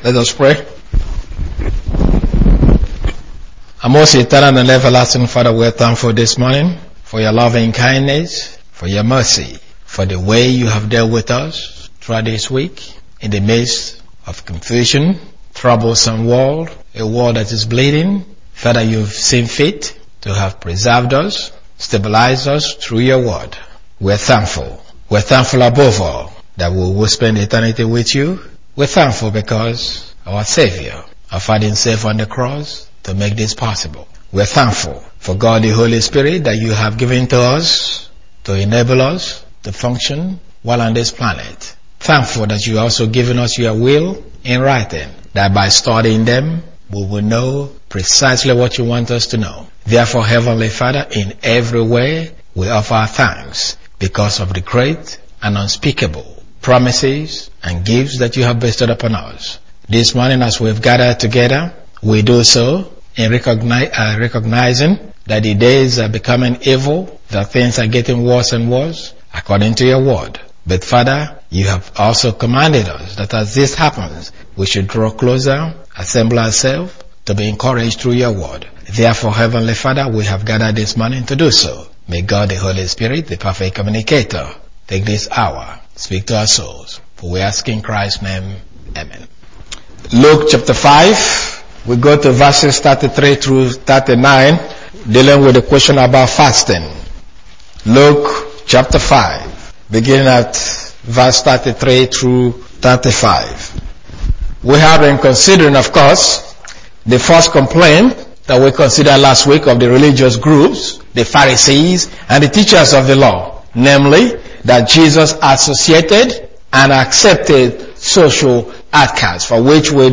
Let us pray. Our most eternal and everlasting Father, we are thankful this morning for your loving kindness, for your mercy, for the way you have dealt with us throughout this week in the midst of confusion, troublesome world, a world that is bleeding. Father, you've seen fit to have preserved us, stabilized us through your word. We're thankful. We're thankful above all that we will spend eternity with you. We're thankful because our Savior, our Father himself on the cross to make this possible. We're thankful for God the Holy Spirit that you have given to us to enable us to function while on this planet. Thankful that you also given us your will in writing, that by studying them we will know precisely what you want us to know. Therefore, Heavenly Father, in every way we offer our thanks because of the great and unspeakable promises and gifts that you have bestowed upon us. This morning as we've gathered together, we do so in recognizing that the days are becoming evil, that things are getting worse and worse according to your word. But Father, you have also commanded us that as this happens, we should draw closer, assemble ourselves to be encouraged through your word. Therefore, Heavenly Father, we have gathered this morning to do so. May God the Holy Spirit, the perfect communicator, take this hour, speak to our souls. For we ask in Christ's name, amen. Luke chapter 5, we go to verses 33 through 39, dealing with the question about fasting. Luke chapter 5, beginning at verse 33 through 35. We have been considering, of course, the first complaint that we considered last week of the religious groups, the Pharisees and the teachers of the law, namely that Jesus associated and accepted social outcasts, for which we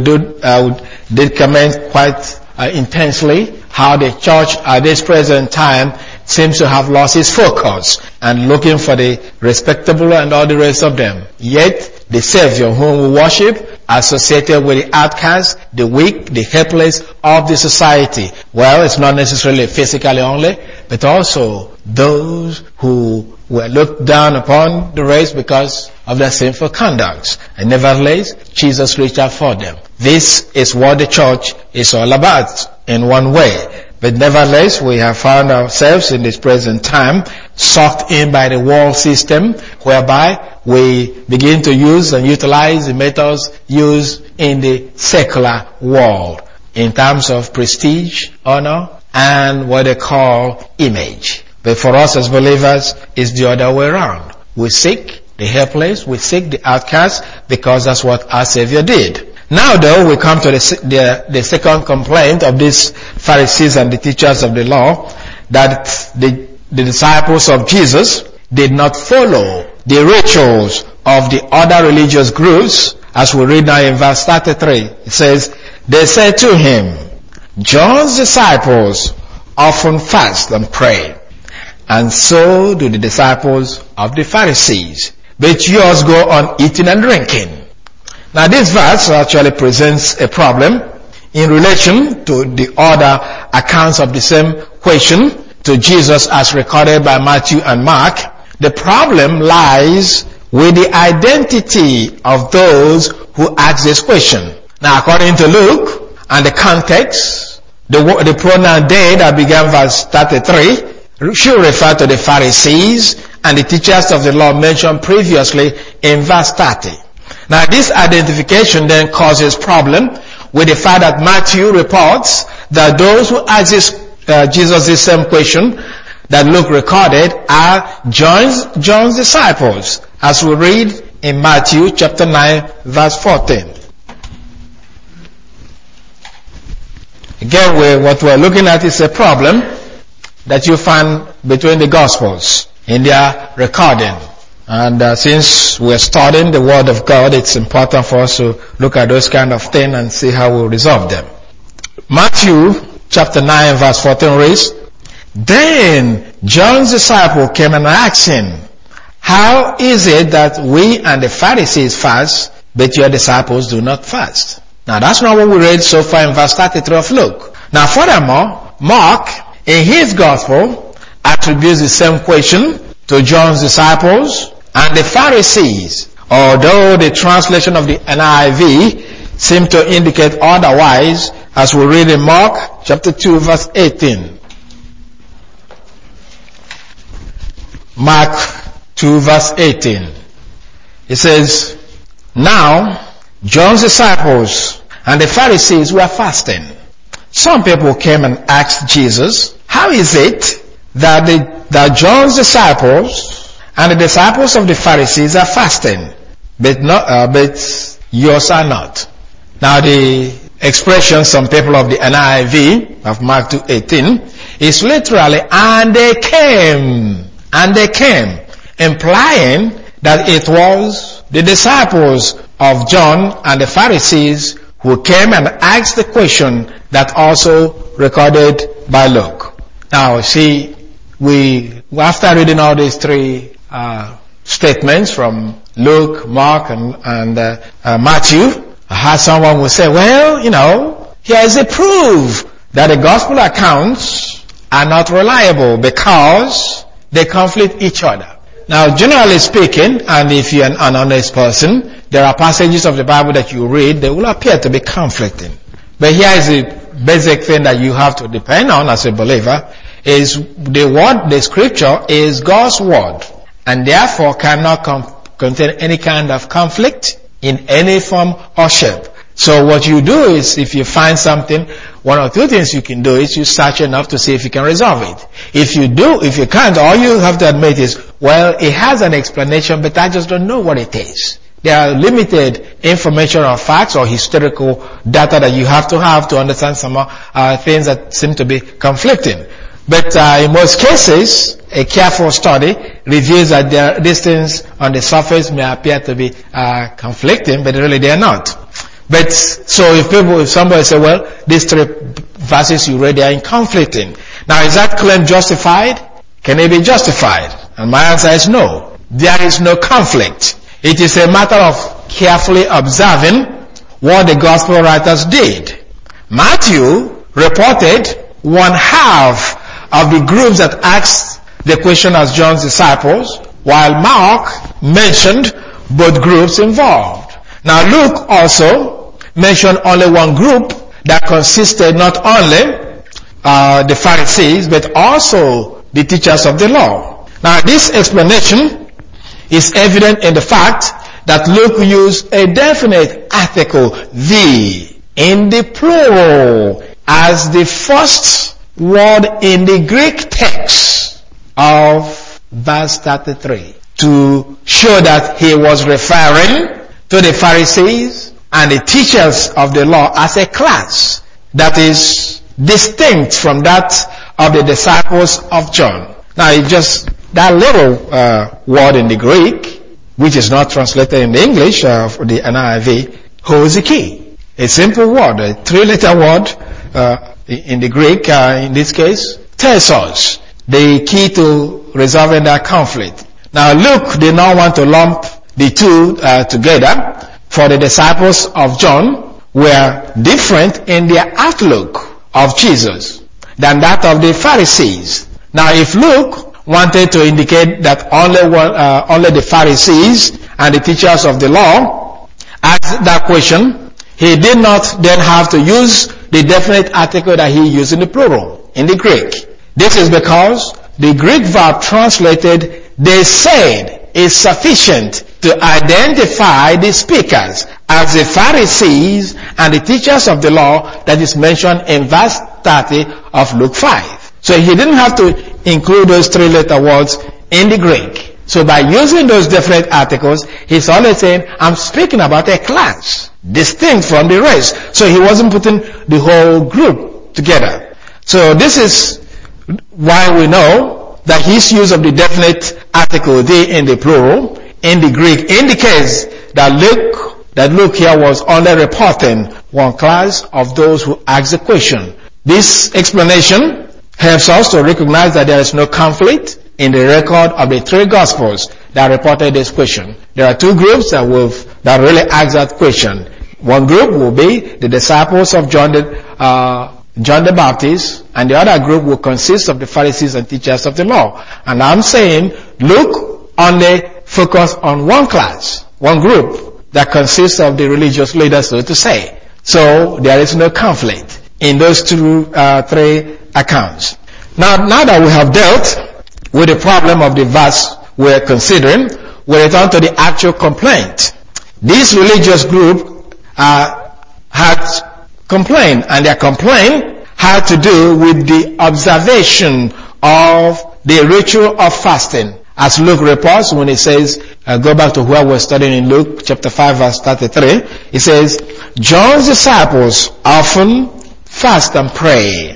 did comment quite intensely how the church at this present time seems to have lost its focus and looking for the respectable and all the rest of them. Yet the Savior whom we worship associated with the outcasts, the weak, the helpless of the society. Well, it's not necessarily physically only, but also those who were looked down upon the race because of their sinful conducts. And nevertheless, Jesus reached out for them. This is what the church is all about in one way. But nevertheless, we have found ourselves in this present time sucked in by the world system, whereby we begin to use and utilize the methods used in the secular world in terms of prestige, honor, and what they call image. But for us as believers, it's the other way around. We seek the helpless, we seek the outcast, because that's what our Savior did. Now though, we come to the second complaint of these Pharisees and the teachers of the law, that the disciples of Jesus did not follow the rituals of the other religious groups. As we read now in verse 33, it says, they said to him, John's disciples often fast and pray, and so do the disciples of the Pharisees, but yours go on eating and drinking. Now this verse actually presents a problem in relation to the other accounts of the same question to Jesus as recorded by Matthew and Mark. The problem lies with the identity of those who ask this question. Now according to Luke and the context, the pronoun they that began verse 33 should refer to the Pharisees and the teachers of the law mentioned previously in verse 30. Now this identification then causes problem with the fact that Matthew reports that those who ask Jesus this same question that Luke recorded are John's disciples, as we read in Matthew chapter 9 verse 14. Again, what we're looking at is a problem that you find between the Gospels in their recording. And since we're studying the Word of God, it's important for us to look at those kind of things and see how we'll resolve them. Matthew chapter 9 verse 14 reads, Then John's disciple came and asked him, How is it that we and the Pharisees fast, but your disciples do not fast? Now that's not what we read so far in verse 33 of Luke. Now furthermore, Mark, in his Gospel, attributes the same question to John's disciples and the Pharisees, although the translation of the NIV seem to indicate otherwise, as we read in Mark chapter 2 verse 18. Mark 2 verse 18. It says, "Now John's disciples and the Pharisees were fasting. Some people came and asked Jesus, 'How is it that John's disciples and the disciples of the Pharisees are fasting, but yours are not?'" Now the expression, some people of the NIV of Mark 2:18, is literally, and they came, implying that it was the disciples of John and the Pharisees who came and asked the question that also recorded by Luke. Now see, after reading all these three statements from Luke, Mark, and Matthew, I heard someone will say, well, here is a proof that the gospel accounts are not reliable because they conflict each other. Now, generally speaking, and if you're an honest person, there are passages of the Bible that you read that will appear to be conflicting. But here is the basic thing that you have to depend on as a believer, is the scripture is God's word, and therefore cannot contain any kind of conflict in any form or shape. So what you do is, if you find something, one or two things you can do is you search enough to see if you can resolve it. If you can't, all you have to admit is, well, it has an explanation, but I just don't know what it is. There are limited information or facts or historical data that you have to understand some things that seem to be conflicting. But in most cases, a careful study reveals that these things on the surface may appear to be conflicting, but really they are not. But so if somebody say, well, these three verses you read are conflicting. Now, is that claim justified? Can it be justified? And my answer is no. There is no conflict. It is a matter of carefully observing what the gospel writers did. Matthew reported 1/2 of the groups that asked the question as John's disciples, while Mark mentioned both groups involved. Now Luke also mentioned only one group that consisted not only the Pharisees but also the teachers of the law. Now this explanation is evident in the fact that Luke used a definite article, the, in the plural, as the first word in the Greek text of verse 33 to show that he was referring to the Pharisees and the teachers of the law as a class that is distinct from that of the disciples of John. Now it's just that little word in the Greek, which is not translated in the English for the NIV, holds the key. A simple word, a 3-letter word in the Greek, in this case, tells us the key to resolving that conflict. Now Luke did not want to lump the two together, for the disciples of John were different in their outlook of Jesus than that of the Pharisees. Now if Luke wanted to indicate that only the Pharisees and the teachers of the law asked that question, he did not then have to use the definite article that he used in the plural, in the Greek. This is because the Greek verb translated, they said, is sufficient to identify the speakers as the Pharisees and the teachers of the law that is mentioned in verse 30 of Luke 5. So he didn't have to include those 3-letter words in the Greek. So by using those definite articles, he's always saying, I'm speaking about a class, distinct from the rest. So he wasn't putting the whole group together. So this is why we know that his use of the definite article, they in the plural, in the Greek, indicates that Luke here was only reporting one class of those who asked the question. This explanation helps us to recognize that there is no conflict in the record of the 3 Gospels that reported this question. There are 2 groups that really asked that question. One group will be the disciples of John the Baptist, and the other group will consist of the Pharisees and teachers of the law. And I'm saying Luke only focused on one class, one group, that consists of the religious leaders, so to say. So there is no conflict in those three accounts. Now that we have dealt with the problem of the verse we're considering, we return to the actual complaint. This religious group had complained, and their complaint had to do with the observation of the ritual of fasting. As Luke reports when he says, go back to where we're studying in Luke chapter 5 verse 33, he says, John's disciples often fast and pray,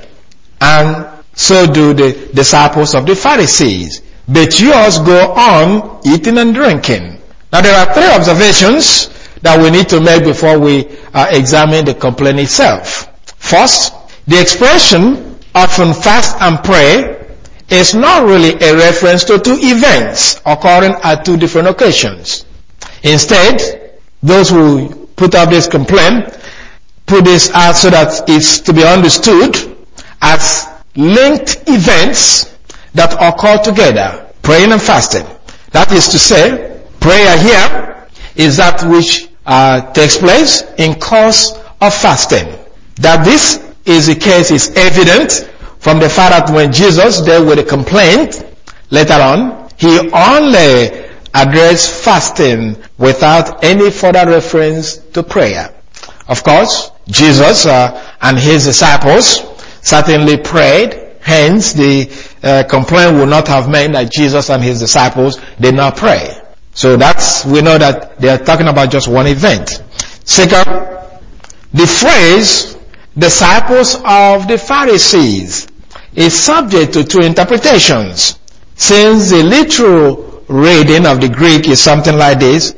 and so do the disciples of the Pharisees. But yours go on eating and drinking. Now there are three observations that we need to make before we examine the complaint itself. First, the expression often fast and pray is not really a reference to two events occurring at two different occasions. Instead, those who put up this complaint put this out so that it's to be understood as linked events that occur together, praying and fasting. That is to say, prayer here is that which takes place in course of fasting. That this is the case is evident from the fact that when Jesus dealt with a complaint later on, he only addressed fasting without any further reference to prayer. Of course, Jesus and his disciples certainly prayed, hence the complaint would not have meant that Jesus and his disciples did not pray. So we know that they are talking about just one event. Second, the phrase, disciples of the Pharisees, is subject to two interpretations. Since the literal reading of the Greek is something like this,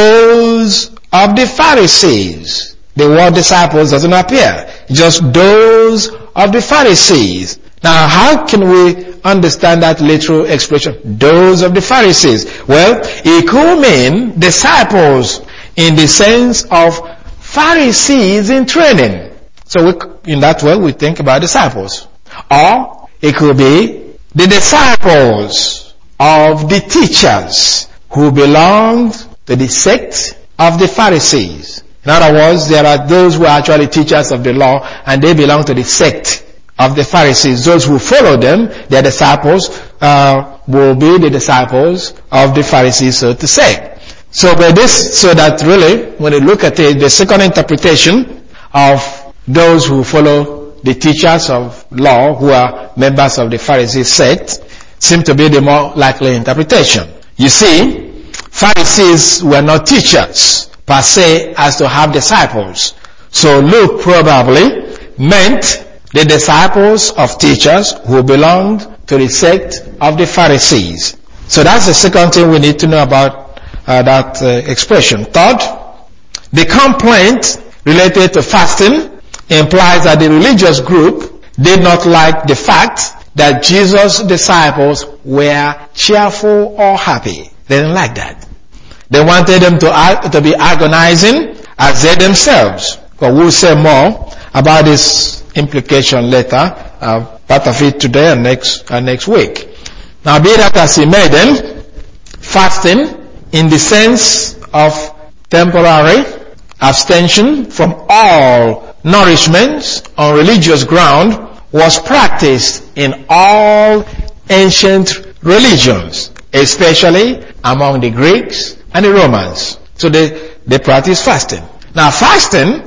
those of the Pharisees, the word disciples doesn't appear, just those of the Pharisees. Now how can we understand that literal expression, those of the Pharisees? Well, it could mean disciples in the sense of Pharisees in training. So in that way we think about disciples. Or it could be the disciples of the teachers who belonged to the sect of the Pharisees. In other words, there are those who are actually teachers of the law and they belong to the sect of the Pharisees. Those who follow them, their disciples, will be the disciples of the Pharisees, so to say. So that really, when you look at it, the second interpretation of those who follow the teachers of law, who are members of the Pharisee sect, seem to be the more likely interpretation. You see, Pharisees were not teachers per se as to have disciples. So Luke probably meant the disciples of teachers who belonged to the sect of the Pharisees. So that's the second thing we need to know about that expression. Third, the complaint related to fasting implies that the religious group did not like the fact that Jesus' disciples were cheerful or happy. They didn't like that. They wanted them to be agonizing as they themselves. But we'll say more about this implication later, part of it today and next week. Now be that as it may then, fasting in the sense of temporary abstention from all nourishment on religious ground was practiced in all ancient religions, especially among the Greeks and the Romans. So they practiced fasting. Now fasting,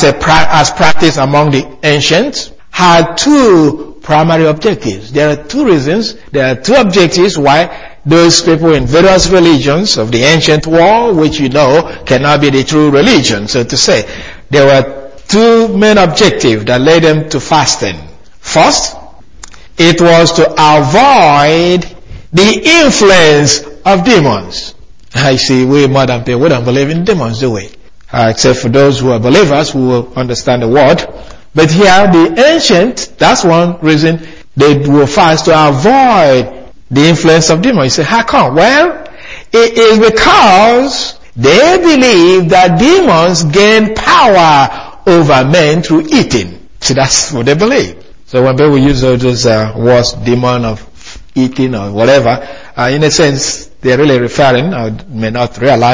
as practiced among the ancients, had two primary objectives. There are two reasons, there are two objectives why those people in various religions of the ancient world, which you know cannot be the true religion, so to say. There were two main objectives that led them to fasting. First, it was to avoid the influence of demons. I see, we modern people, we don't believe in demons, do we? Except for those who are believers who will understand the word. But here, the ancient, that's one reason they will fast, to avoid the influence of demons. You say, how come? Well, it is because they believe that demons gain power over men through eating. See, that's what they believe. So when people use those words, demon of eating or whatever, in a sense, they're really referring, or may not realize,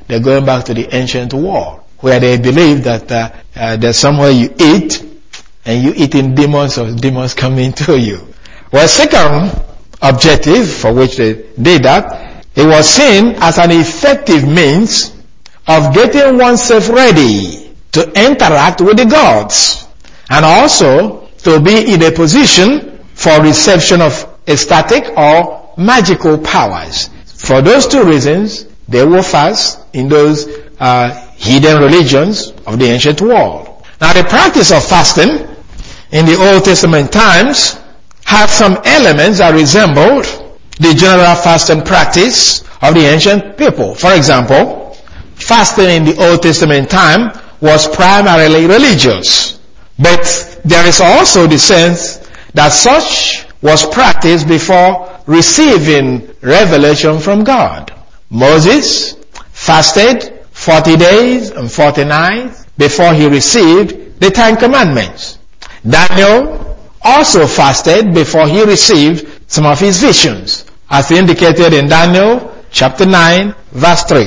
they're going back to the ancient world, where they believe that there's somewhere you eat, and you eat in demons, or demons come into you. Well, second objective for which they did that, it was seen as an effective means of getting oneself ready to interact with the gods, and also to be in a position for reception of ecstatic or magical powers. For those two reasons, they will fast in those hidden religions of the ancient world. Now, the practice of fasting in the Old Testament times had some elements that resembled the general fasting practice of the ancient people. For example, fasting in the Old Testament time was primarily religious, but there is also the sense that such was practiced before receiving revelation from God. Moses fasted 40 days and 40 nights before he received the 10 Commandments. Daniel also fasted before he received some of his visions, as indicated in Daniel chapter 9 verse 3.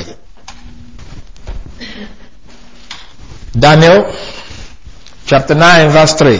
Daniel chapter 9 verse 3.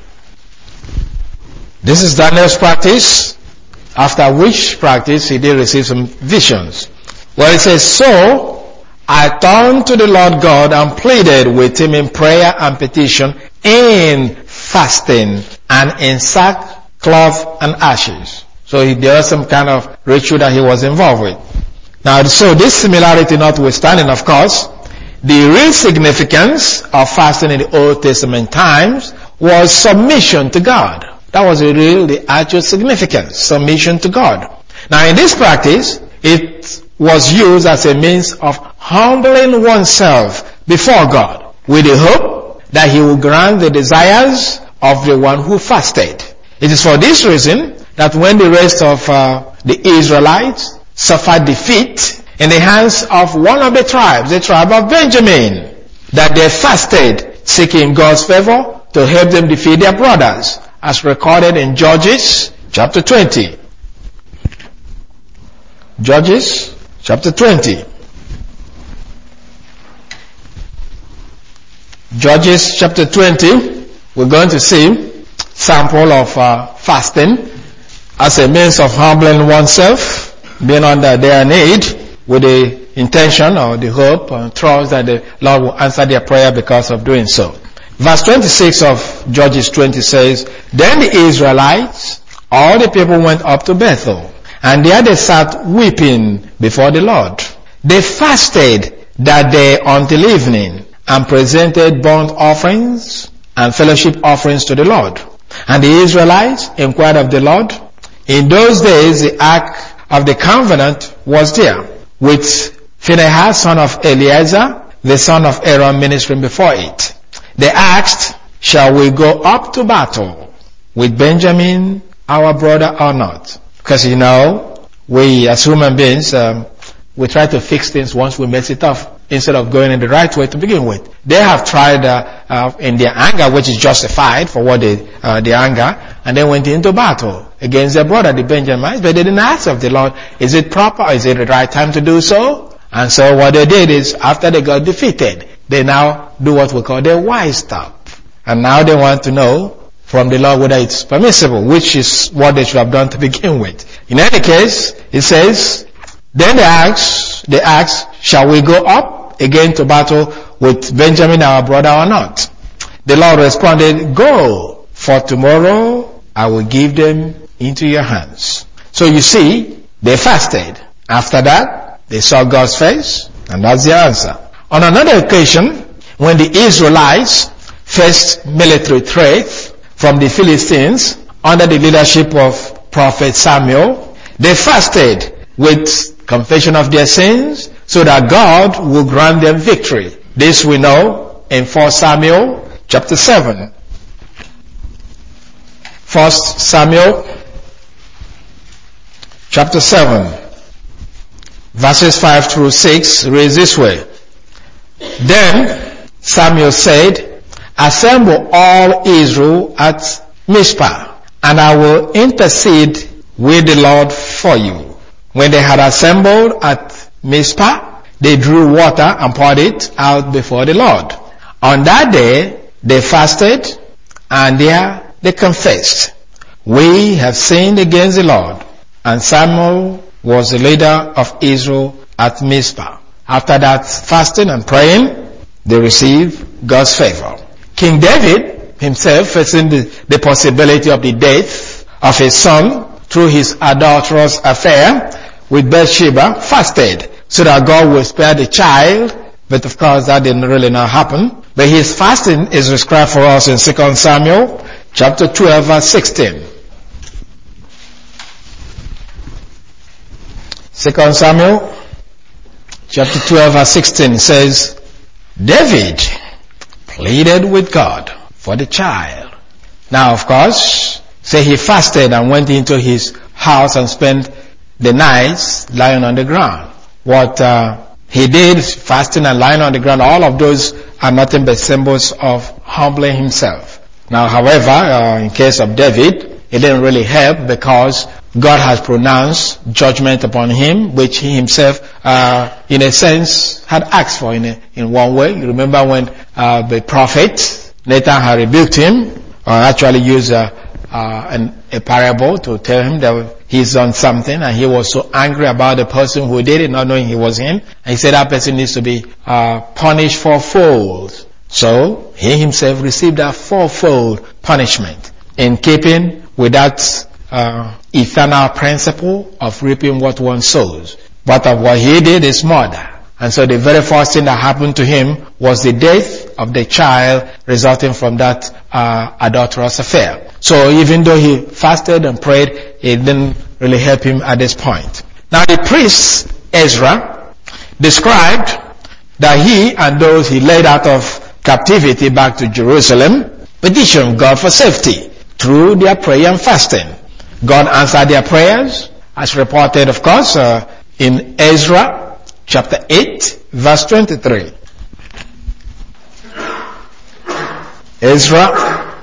This is Daniel's practice, after which practice he did receive some visions. Well, it says, "So I turned to the Lord God and pleaded with him in prayer and petition, in fasting and in sackcloth and ashes." So there was some kind of ritual that he was involved with. Now, so this similarity notwithstanding, of course, the real significance of fasting in the Old Testament times was submission to God. That was the actual significance, submission to God. Now, in this practice, it was used as a means of humbling oneself before God, with the hope that he will grant the desires of the one who fasted. It is for this reason that when the rest of the Israelites suffered defeat in the hands of one of the tribes, the tribe of Benjamin, that they fasted, seeking God's favor to help them defeat their brothers, as recorded in Judges chapter 20. Judges chapter 20. Judges chapter 20, we're going to see sample of fasting as a means of humbling oneself, being under their need, with the intention or the hope and trust that the Lord will answer their prayer because of doing so. Verse 26 of Judges 20 says, "Then the Israelites, all the people, went up to Bethel, and there they sat weeping before the Lord. They fasted that day until evening, and presented burnt offerings and fellowship offerings to the Lord. And the Israelites inquired of the Lord. In those days the ark of the covenant was there, with Phinehas, son of Eleazar, the son of Aaron, ministering before it. They asked, shall we go up to battle with Benjamin, our brother, or not? Because we as human beings, we try to fix things once we mess it up, instead of going in the right way to begin with. They have tried in their anger, which is justified for what the anger, and they went into battle against their brother, the Benjamites, but they didn't ask of the Lord, is it proper, is it the right time to do so? And so what they did is, after they got defeated, they now do what we call their wise stuff. And now they want to know from the Lord whether it's permissible, which is what they should have done to begin with. In any case, it says, then they asked, shall we go up again to battle with Benjamin our brother or not? The Lord responded, go, for tomorrow I will give them into your hands. So you see, they fasted. After that, they saw God's face, and that's the answer. On another occasion, when the Israelites faced military threat from the Philistines under the leadership of Prophet Samuel, they fasted with confession of their sins so that God will grant them victory. This we know in 1 Samuel chapter 7. 1 Samuel chapter 7 verses 5 through 6 reads this way. Then Samuel said, assemble all Israel at Mizpah, and I will intercede with the Lord for you. When they had assembled at Mizpah, they drew water and poured it out before the Lord. On that day, they fasted, and there they confessed, "We have sinned against the Lord." And Samuel was the leader of Israel at Mizpah. After that fasting and praying, they received God's favor. King David himself, facing the possibility of the death of his son through his adulterous affair with Bathsheba, fasted so that God would spare the child. But of course that didn't really not happen. But his fasting is described for us in 2 Samuel chapter 12 verse 16. 2 Samuel chapter 12 verse 16 says, David pleaded with God for the child. Now of course, say he fasted and went into his house and spent the nights lying on the ground. What he did, fasting and lying on the ground, all of those are nothing but symbols of humbling himself. Now however, in case of David, it didn't really help because God has pronounced judgment upon him, which he himself, in a sense, had asked for in one way. You remember when the prophet Nathan had rebuked him, or actually used a parable to tell him that he's done something, and he was so angry about the person who did it, not knowing he was him. And he said that person needs to be punished fourfold. So he himself received that fourfold punishment in keeping with that eternal principle of reaping what one sows. But of what he did is murder. And so the very first thing that happened to him was the death of the child resulting from that adulterous affair. So even though he fasted and prayed, it didn't really help him at this point. Now the priest Ezra described that he and those he led out of captivity back to Jerusalem petitioned God for safety through their prayer and fasting. God answered their prayers, as reported, of course, in Ezra chapter 8, verse 23. Ezra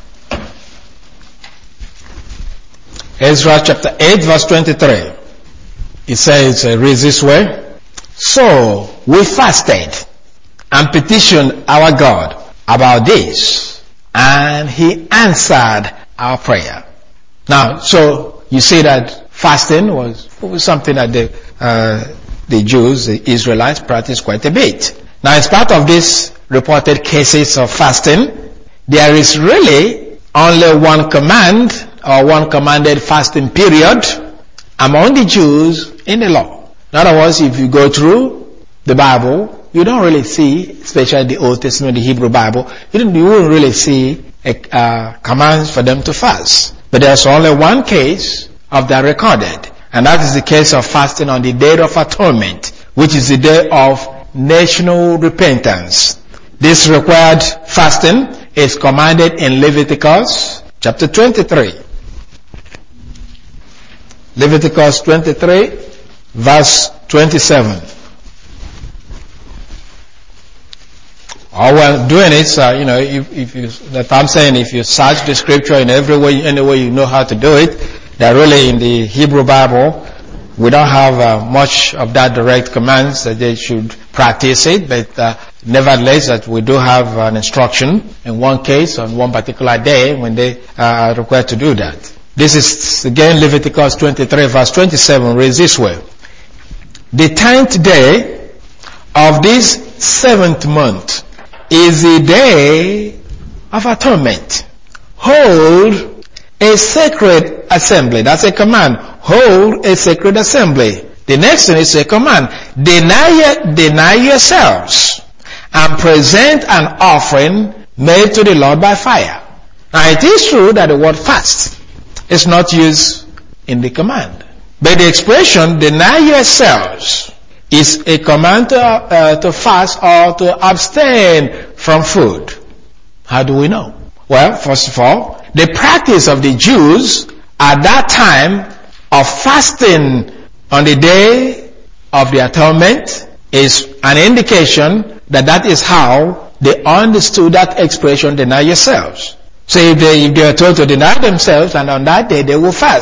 chapter 8, verse 23. It says, reads this way, So we fasted and petitioned our God about this, and he answered our prayer. Now, so you see that fasting was something that the Jews, the Israelites, practiced quite a bit. Now, as part of these reported cases of fasting, there is really only one command or one commanded fasting period among the Jews in the law. In other words, if you go through the Bible, you don't really see, especially the Old Testament, the Hebrew Bible, you wouldn't really see commands for them to fast. But there's only one case of that recorded, and that is the case of fasting on the Day of Atonement, which is the day of national repentance. This required fasting is commanded in Leviticus chapter 23. Leviticus 23, verse 27. All we're doing is, if you search the scripture in every way, any way you know how to do it, that really in the Hebrew Bible, we don't have much of that direct commands that they should practice it, but nevertheless that we do have an instruction in one case on one particular day when they are required to do that. This is again Leviticus 23 verse 27 reads this way. The 10th day of this 7th month is the day of atonement. Hold a sacred assembly. That's a command. Hold a sacred assembly. The next thing is a command. Deny yourselves and present an offering made to the Lord by fire. Now it is true that the word fast is not used in the command. But the expression deny yourselves is a command to fast or to abstain from food. How do we know? Well, first of all, the practice of the Jews at that time of fasting on the day of the atonement is an indication that is how they understood that expression, deny yourselves. So if they are told to deny themselves, and on that day they will fast.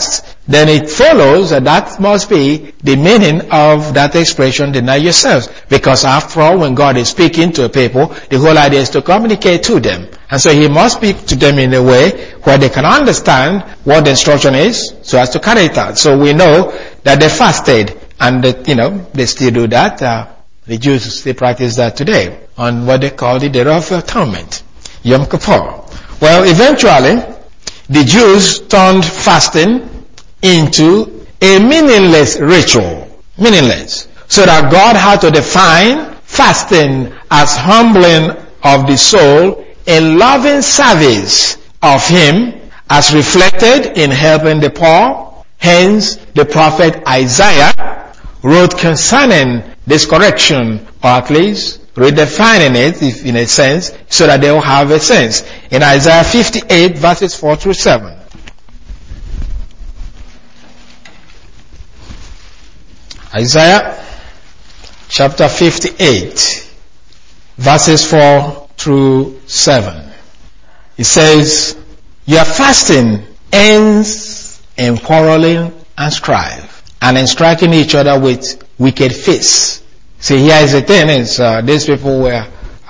then it follows that must be the meaning of that expression, deny yourselves. Because after all, when God is speaking to a people, the whole idea is to communicate to them. And so he must speak to them in a way where they can understand what the instruction is, so as to carry it out. So we know that they fasted, and they still do that. The Jews still practice that today on what they call the Day of Atonement, Yom Kippur. Well, eventually, the Jews turned fasting into a meaningless ritual. Meaningless. So that God had to define fasting as humbling of the soul, a loving service of Him as reflected in helping the poor. Hence, the prophet Isaiah wrote concerning this correction, or at least redefining it, if in a sense, so that they will have a sense. In Isaiah 58 verses 4 through 7. Isaiah chapter 58 verses 4 through 7. It says, your fasting ends in quarreling and strife, and in striking each other with wicked fists. See, here is the thing, is these people were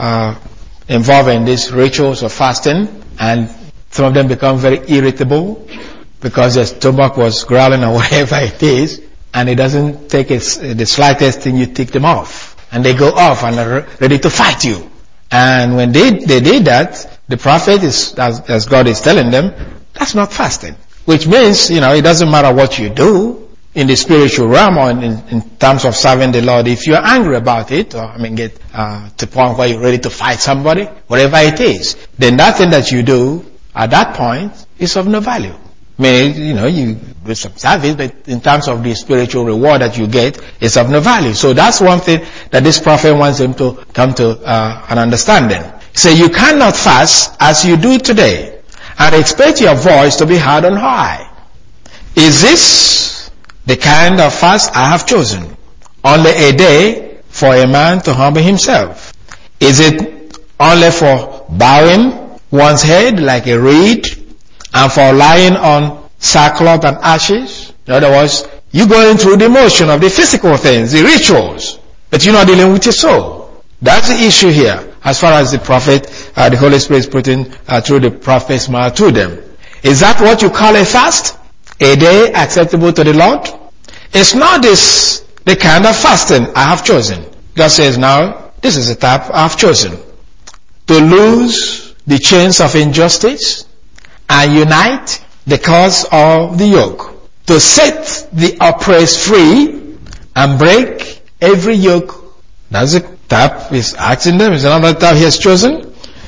involved in these rituals of fasting, and some of them become very irritable because their stomach was growling or whatever it is, and it doesn't take the slightest thing, you tick them off. And they go off and are ready to fight you. And when they did that, the prophet is, as God is telling them, that's not fasting. Which means, it doesn't matter what you do in the spiritual realm or in terms of serving the Lord. If you're angry about it, or get to the point where you're ready to fight somebody, whatever it is, then that thing that you do at that point is of no value. You do some service, but in terms of the spiritual reward that you get, it's of no value. So that's one thing that this prophet wants them to come to an understanding. So you cannot fast as you do today and expect your voice to be heard on high. Is this the kind of fast I have chosen? Only a day for a man to humble himself. Is it only for bowing one's head like a reed, and for lying on sackcloth and ashes? In other words, you're going through the motion of the physical things, the rituals, but you're not dealing with your soul. That's the issue here, as far as the prophet, the Holy Spirit is putting through the prophet's mouth to them. Is that what you call a fast? A day acceptable to the Lord? It's not this the kind of fasting I have chosen. God says, now, this is the type I have chosen. To loose the chains of injustice and unite the cause of the yoke. To set the oppressed free and break every yoke. That's the type he's asking them. Is another type he has chosen?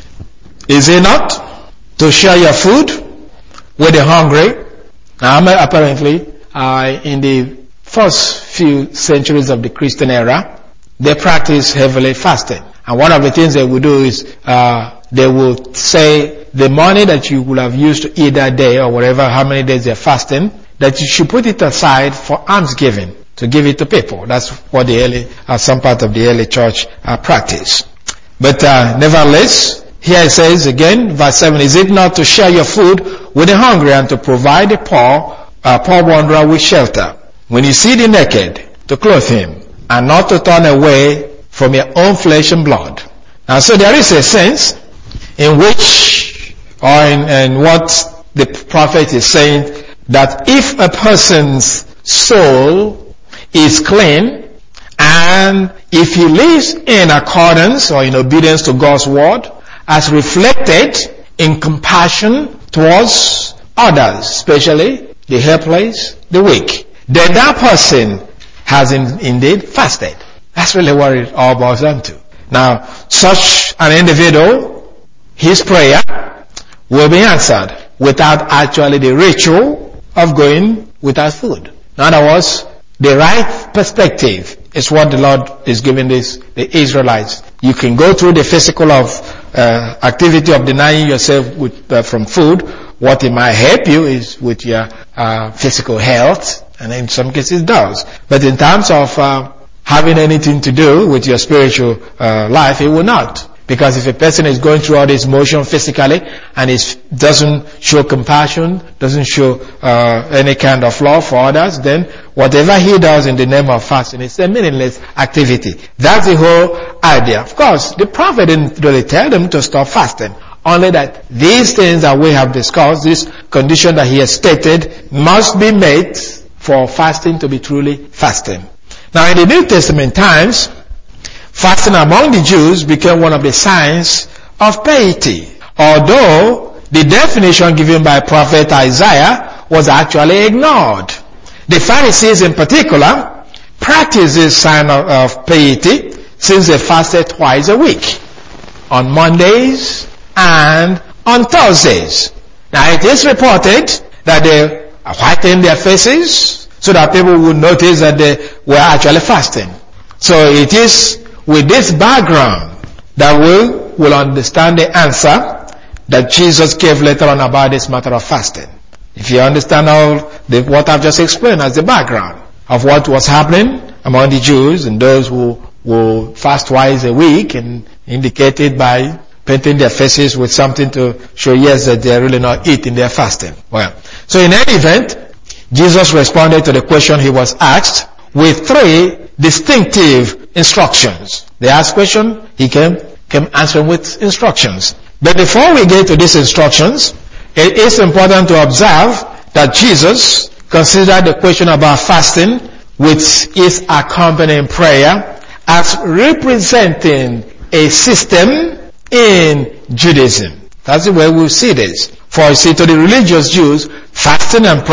Is it not? To share your food with the hungry. Now, apparently, in the first few centuries of the Christian era, they practiced heavily fasting. And one of the things they would do is, they would say the money that you would have used to eat that day, or whatever, how many days they're fasting, that you should put it aside for almsgiving, to give it to people. That's what some part of the early church practiced. But nevertheless, here it says again, verse 7, is it not to share your food with the hungry and to provide the poor wanderer with shelter? When you see the naked, to clothe him, and not to turn away from your own flesh and blood. Now, so there is a sense in which, or in what the prophet is saying, that if a person's soul is clean, and if he lives in accordance or in obedience to God's word, as reflected in compassion towards others, especially the helpless, the weak, then that person has indeed fasted. That's really what it all boils down to. Now, such an individual, his prayer will be answered without actually the ritual of going without food. In other words, the right perspective is what the Lord is giving the Israelites. You can go through the physical activity of denying yourself from food. What it might help you is with your physical health, and in some cases it does. But in terms of having anything to do with your spiritual life, it will not. Because if a person is going through all this motion physically and doesn't show compassion, doesn't show any kind of love for others, then whatever he does in the name of fasting is a meaningless activity. That's the whole idea. Of course, the prophet didn't really tell them to stop fasting. Only that these things that we have discussed, this condition that he has stated, must be met for fasting to be truly fasting. Now in the New Testament times, fasting among the Jews became one of the signs of piety, although the definition given by prophet Isaiah was actually ignored. The Pharisees in particular practiced this sign of piety since they fasted twice a week, on Mondays and on Thursdays. Now it is reported that they whitened their faces so that people would notice that they were actually fasting. So it is with this background that we will understand the answer that Jesus gave later on about this matter of fasting. If you understand what I've just explained as the background of what was happening among the Jews and those who will fast twice a week, and indicated by painting their faces with something to show yes that they're really not eating, they're fasting. Well, so in any event, Jesus responded to the question he was asked with three distinctive instructions. They asked question, he came answering with instructions. But before we get to these instructions, it is important to observe that Jesus considered the question about fasting with its accompanying prayer as representing a system in Judaism. That's the way we see this. For you see, to the religious Jews, fasting and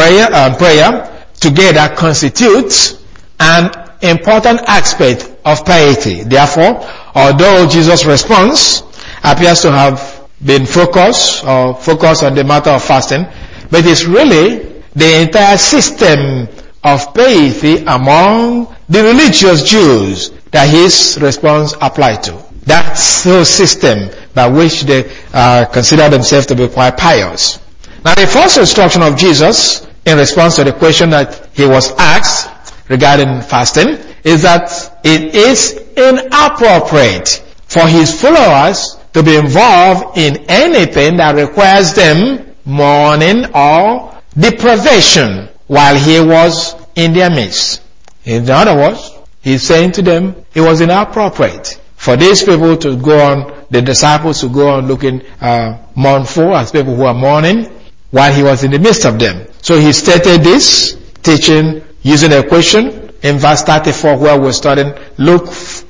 prayer together constitutes an important aspect of piety. Therefore, although Jesus' response appears to have been focused on the matter of fasting, but it's really the entire system of piety among the religious Jews that his response applied to. That's the system by which they consider themselves to be quite pious. Now the first instruction of Jesus in response to the question that he was asked regarding fasting is that it is inappropriate for his followers to be involved in anything that requires them mourning or deprivation while he was in their midst. In other words, he's saying to them it was inappropriate for these people to go on, the disciples to go on looking mournful as people who are mourning while he was in the midst of them. So he stated this teaching using a question in verse 34 where we're studying Luke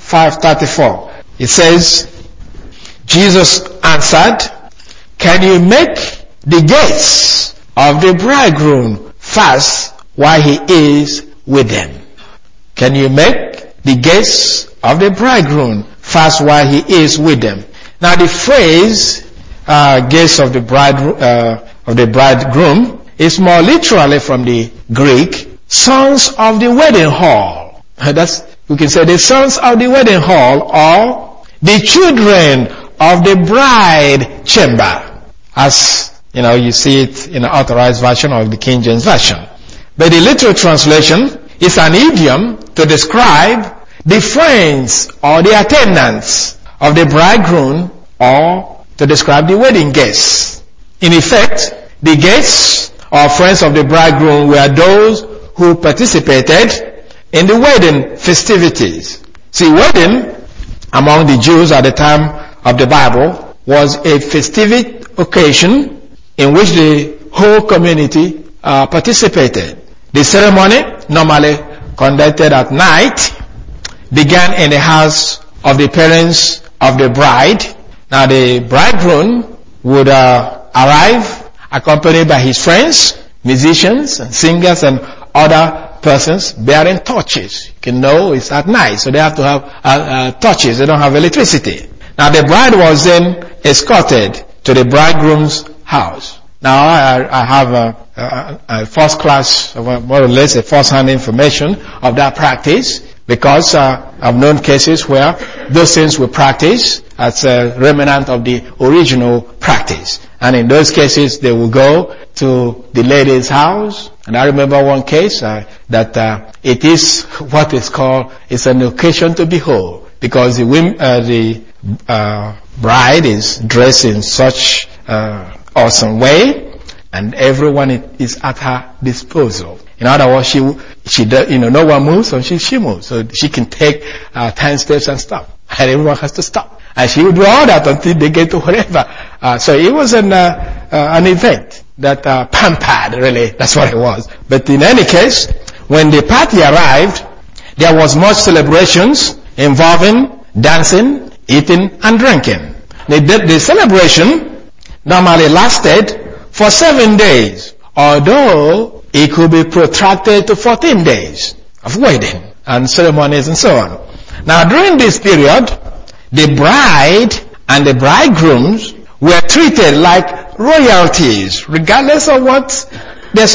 5:34. It says, Jesus answered, "Can you make the guests of the bridegroom fast while he is with them?" Can you make the guests of the bridegroom fast while he is with them? Now the phrase guests of the bridegroom is more literally from the Greek sons of the wedding hall. We can say the sons of the wedding hall or the children of the bride chamber, as you see it in the authorized version of the King James Version. But the literal translation is an idiom to describe the friends or the attendants of the bridegroom or to describe the wedding guests. In effect, the guests or friends of the bridegroom were those who participated in the wedding festivities. See, wedding among the Jews at the time of the Bible was a festive occasion in which the whole community participated. The ceremony, normally conducted at night, began in the house of the parents of the bride. Now the bridegroom would arrive accompanied by his friends, musicians and singers and other persons bearing torches. You can know it's at night, so they have to have torches. They don't have electricity. Now the bride was then escorted to the bridegroom's house. Now I have a first class, more or less a first-hand information of that practice, because I've known cases where those things were practiced as a remnant of the original practice. And in those cases, they will go to the lady's house. And I remember one case that it is what is called, it's an occasion to behold, because the bride is dressed in such awesome way, and everyone is at her disposal. In other words, she does, no one moves, so she moves. So she can take 10 steps and stop. And everyone has to stop. And she will do all that until they get to wherever. So it was an event that pampered, really. That's what it was. But in any case, when the party arrived, there was much celebrations involving dancing, eating, and drinking. The celebration normally lasted for 7 days, although it could be protracted to 14 days of wedding and ceremonies and so on. Now, during this period, the bride and the bridegrooms were treated like royalties, regardless of what their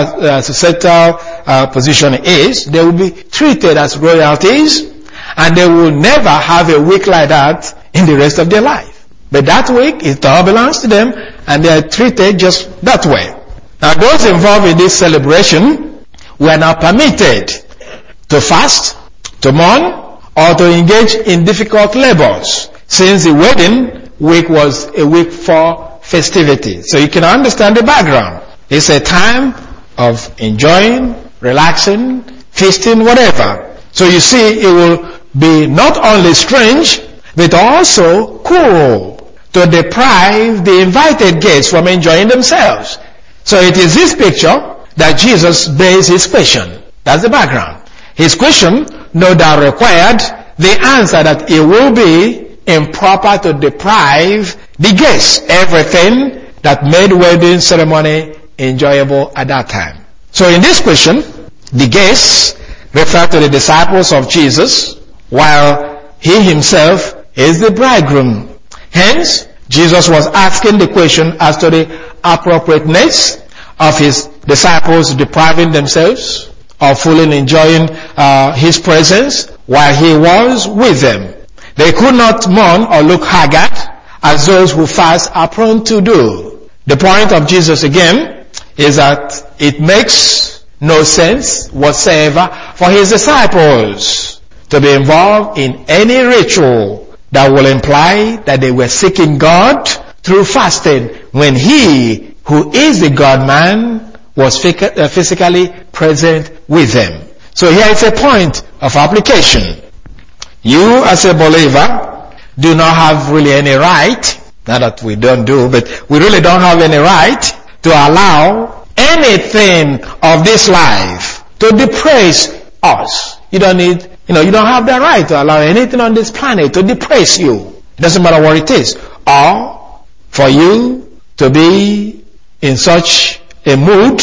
societal position is. They will be treated as royalties, and they will never have a week like that in the rest of their life. But that week, it all belongs to them, and they are treated just that way. Now, those involved in this celebration were now permitted to fast, to mourn, or to engage in difficult labors, since the wedding week was a week for festivity. So you can understand the background. It's a time of enjoying, relaxing, feasting, whatever. So you see, it will be not only strange, but also cruel to deprive the invited guests from enjoying themselves. So it is this picture that Jesus based his question. That's the background. His question no doubt required the answer that it will be improper to deprive the guests everything that made wedding ceremony enjoyable at that time. So in this question, the guests refer to the disciples of Jesus, while he himself is the bridegroom. Hence, Jesus was asking the question as to the appropriateness of his disciples depriving themselves of fully enjoying his presence while he was with them. They could not mourn or look haggard as those who fast are prone to do. The point of Jesus again is that it makes no sense whatsoever for his disciples to be involved in any ritual that will imply that they were seeking God through fasting when he, who is the God-man, was physically present with them. So here is a point of application. You as a believer do not have really any right, not that we don't do, but we really don't have any right to allow anything of this life to depress us. You don't need, you don't have the right to allow anything on this planet to depress you. It doesn't matter what it is. Or for you to be in such a mood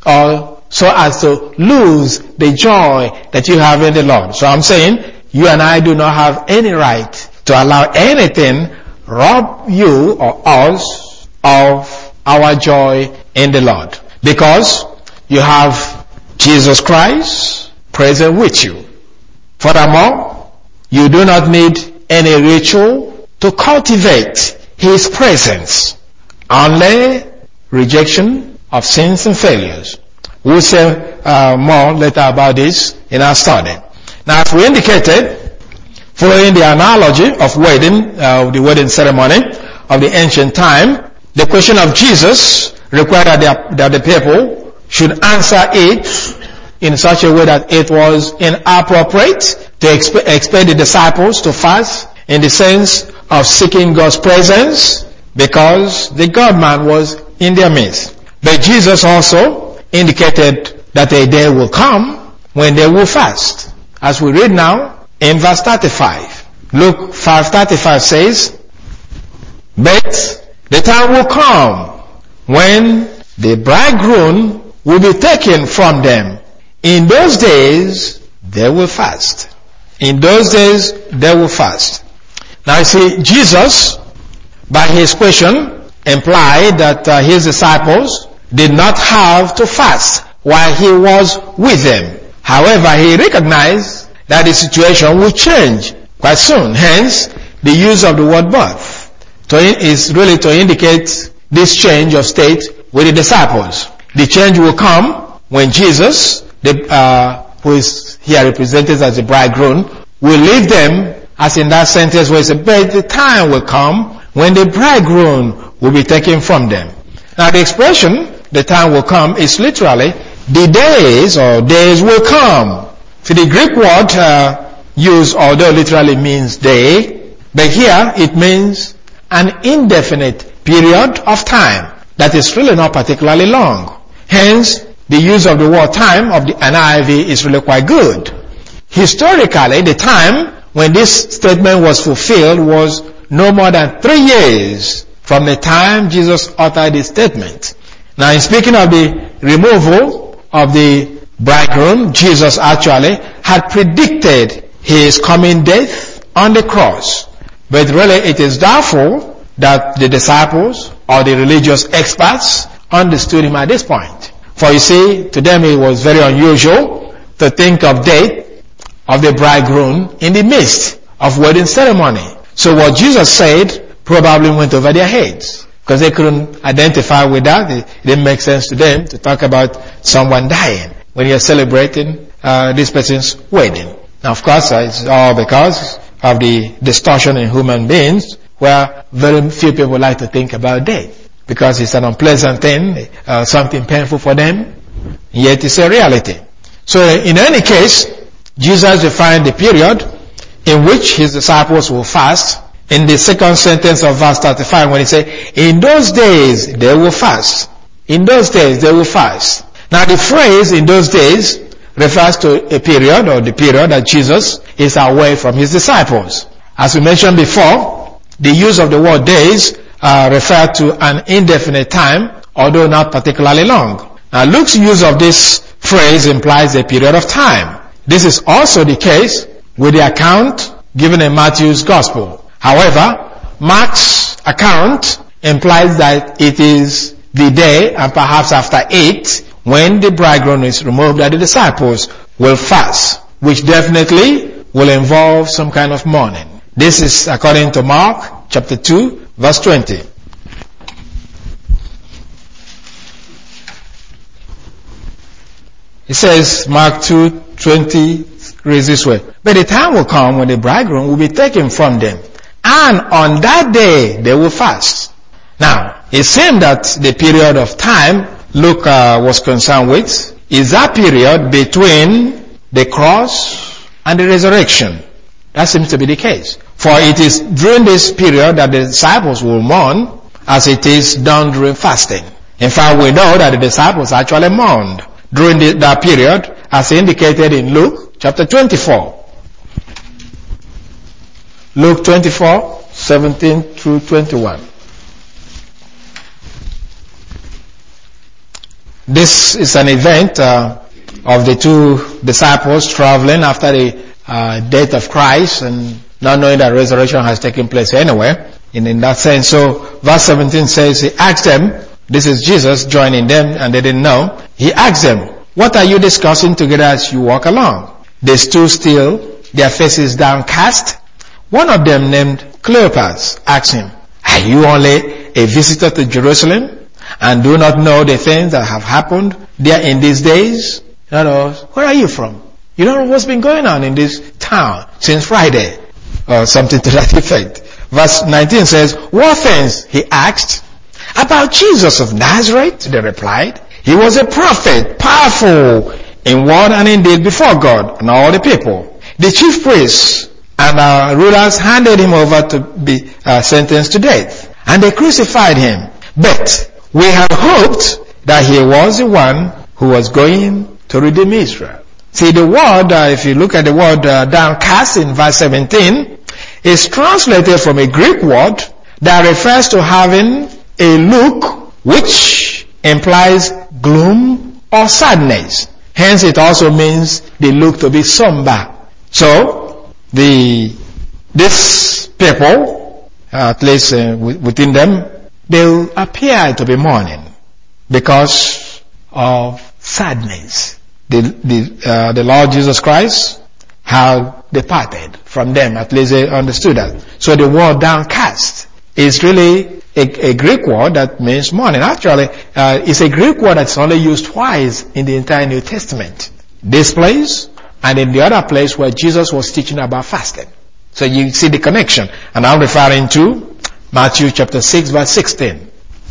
or so as to lose the joy that you have in the Lord. So I'm saying you and I do not have any right to allow anything rob you or us of our joy in the Lord. Because you have Jesus Christ present with you. Furthermore, you do not need any ritual to cultivate his presence. Only rejection of sins and failures. We'll say more later about this in our study. Now, as we indicated, following the analogy of wedding, the wedding ceremony of the ancient time, the question of Jesus required that the people should answer it in such a way that it was inappropriate to expect the disciples to fast in the sense of seeking God's presence because the God-man was in their midst. But Jesus also indicated that a day will come when they will fast. As we read now in verse 35. Luke 5:35 says, "But the time will come when the bridegroom will be taken from them. In those days, they will fast." In those days, they will fast. Now you see, Jesus, by his question, implied that his disciples did not have to fast while he was with them. However, he recognized that the situation would change quite soon. Hence, the use of the word "but" is really to indicate this change of state with the disciples. The change will come when Jesus, who is here represented as the bridegroom, will leave them as in that sentence where it says, but the time will come when the bridegroom will be taken from them. Now the expression, the time will come, is literally, the days or days will come. So the Greek word used, although literally means day, but here it means an indefinite period of time that is really not particularly long. Hence, the use of the word time of the NIV is really quite good. Historically, the time when this statement was fulfilled was no more than 3 years from the time Jesus uttered this statement. Now, in speaking of the removal of the bridegroom, Jesus actually had predicted his coming death on the cross. But really, it is doubtful that the disciples or the religious experts understood him at this point. For you see, to them it was very unusual to think of death of the bridegroom in the midst of wedding ceremony. So what Jesus said probably went over their heads, because they couldn't identify with that. It didn't make sense to them to talk about someone dying when you're celebrating this person's wedding. Now, of course, it's all because of the distortion in human beings, where very few people like to think about death, because it's an unpleasant thing, something painful for them, yet it's a reality. So in any case, Jesus defined the period in which his disciples will fast in the second sentence of verse 35, when he said, in those days they will fast. In those days they will fast. Now the phrase in those days refers to a period, or the period that Jesus is away from his disciples. As we mentioned before, the use of the word days refer to an indefinite time, although not particularly long. Now Luke's use of this phrase implies a period of time. This is also the case with the account given in Matthew's Gospel. However, Mark's account implies that it is the day, and perhaps after 8, when the bridegroom is removed, that the disciples will fast, which definitely will involve some kind of mourning. This is according to Mark chapter 2, verse 20. It says, Mark 2:20 reads this way, but the time will come when the bridegroom will be taken from them, and on that day they will fast. Now, it seems that the period of time Luke was concerned with is that period between the cross and the resurrection. That seems to be the case. For it is during this period that the disciples will mourn, as it is done during fasting. In fact, we know that the disciples actually mourned during that period, as indicated in Luke chapter 24. Luke 24, 17 through 21. This is an event of the two disciples traveling after the death of Christ and not knowing that resurrection has taken place anywhere. In that sense, so verse 17 says, he asked them, this is Jesus joining them and they didn't know. He asked them, what are you discussing together as you walk along? They stood still, their faces downcast. One of them, named Cleopas, asked him, are you only a visitor to Jerusalem and do not know the things that have happened there in these days? In other words, where are you from? You don't know what's been going on in this town since Friday, or something to that effect. Verse 19 says, what things? He asked. About Jesus of Nazareth, they replied. He was a prophet, powerful in word and in deed before God and all the people. The chief priests and rulers handed him over to be sentenced to death, and they crucified him. But we had hoped that he was the one who was going to redeem Israel. See, the word, if you look at the word downcast in verse 17, is translated from a Greek word that refers to having a look which implies gloom or sadness. Hence, it also means the look to be somber. So, these people, at least within them, they appear to be mourning because of sadness. The Lord Jesus Christ had departed from them, at least they understood that. So the word downcast is really a Greek word that means mourning. Actually, it's a Greek word that's only used twice in the entire New Testament. This place and in the other place where Jesus was teaching about fasting. So you see the connection. And I'm referring to Matthew chapter 6 verse 16.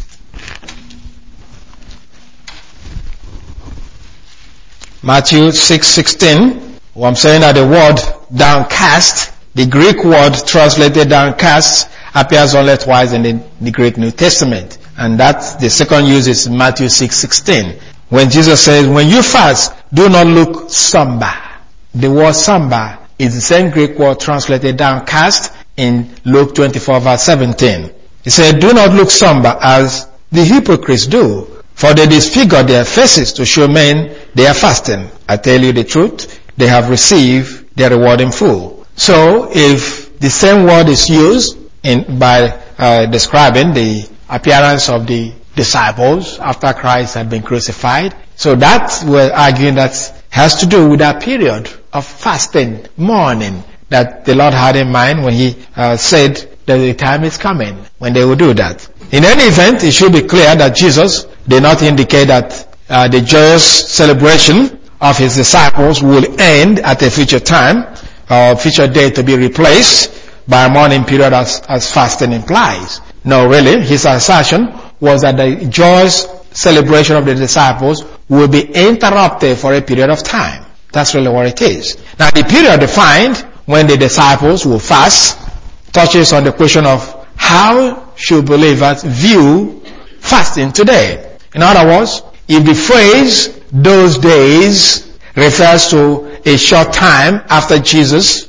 Matthew 6:16. I'm saying that the word downcast, the Greek word translated downcast, appears only twice in the Greek New Testament. And that's the second use is Matthew 6:16. When Jesus says, when you fast, do not look somber. The word somber is the same Greek word translated downcast in Luke 24 verse 17. He said, do not look somber as the hypocrites do, for they disfigure their faces to show men they are fasting. I tell you the truth, they have received their reward in full. So if the same word is used by describing the appearance of the disciples after Christ had been crucified, so that we're arguing that has to do with that period of fasting, mourning, that the Lord had in mind when he said that the time is coming when they will do that. In any event, it should be clear that Jesus did not indicate that the joyous celebration of his disciples will end at a future time, or future day to be replaced by a mourning period as fasting implies. No, really, his assertion was that the joyous celebration of the disciples will be interrupted for a period of time. That's really what it is. Now, the period defined when the disciples will fast touches on the question of how should believers view fasting today. In other words, if the phrase those days refers to a short time after Jesus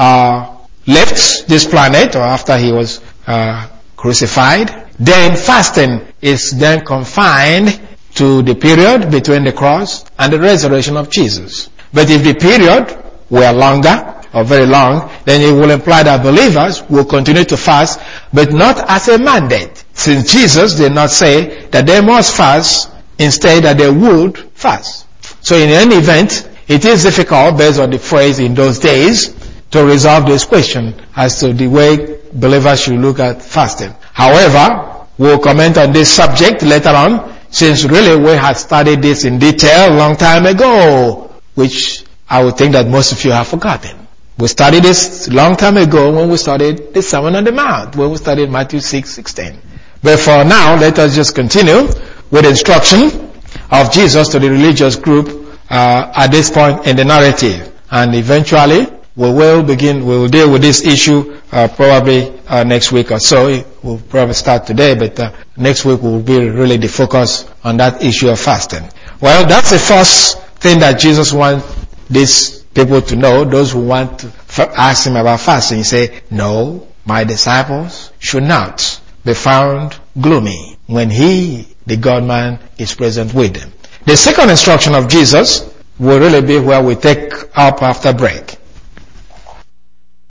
left this planet or after he was crucified, then fasting is then confined to the period between the cross and the resurrection of Jesus. But if the period were longer or very long, then it will imply that believers will continue to fast, but not as a mandate. Since Jesus did not say that they must fast, instead that they would fast. So in any event, it is difficult based on the phrase in those days to resolve this question as to the way believers should look at fasting. However, we'll comment on this subject later on, since really we had studied this in detail a long time ago, which I would think that most of you have forgotten. We studied this a long time ago when we studied the Sermon on the Mount, when we studied Matthew 6:16. But for now, let us just continue with instruction of Jesus to the religious group at this point in the narrative. And eventually, we will deal with this issue probably next week or so. We'll probably start today, but next week will be really the focus on that issue of fasting. Well, that's the first thing that Jesus wants these people to know, those who want to ask him about fasting. He say, no, my disciples should not be found gloomy when he, the God-man, is present with them. The second instruction of Jesus will really be where we take up after break.